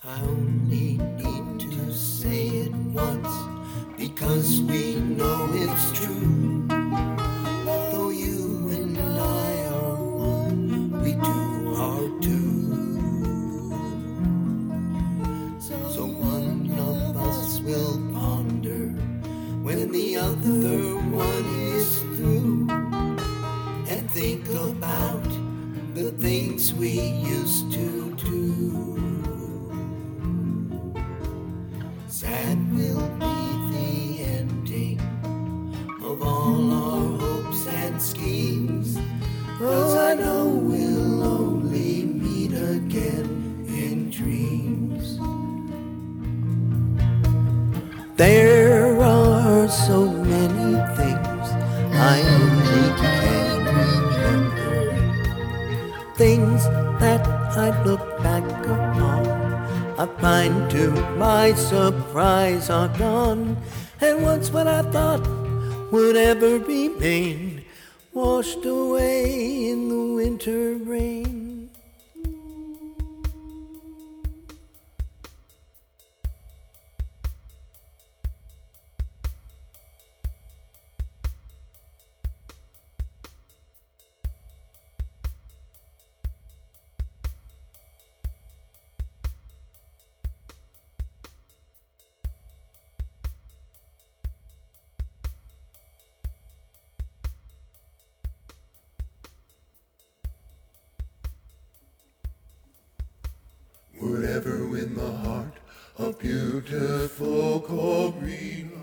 I only need to say it once because we know it's true. Though you and I are one, we two are two. So one of us will ponder when the other one is through, and think about the things we used to do. Sad will be the ending of all our hopes and schemes, 'cause I know we'll only meet again in dreams. There are so many things I only can remember, things that I look back upon, I find to my surprise are gone. And once what I thought would ever remain, washed away in the winter rain. Whatever in the heart of beautiful Corina.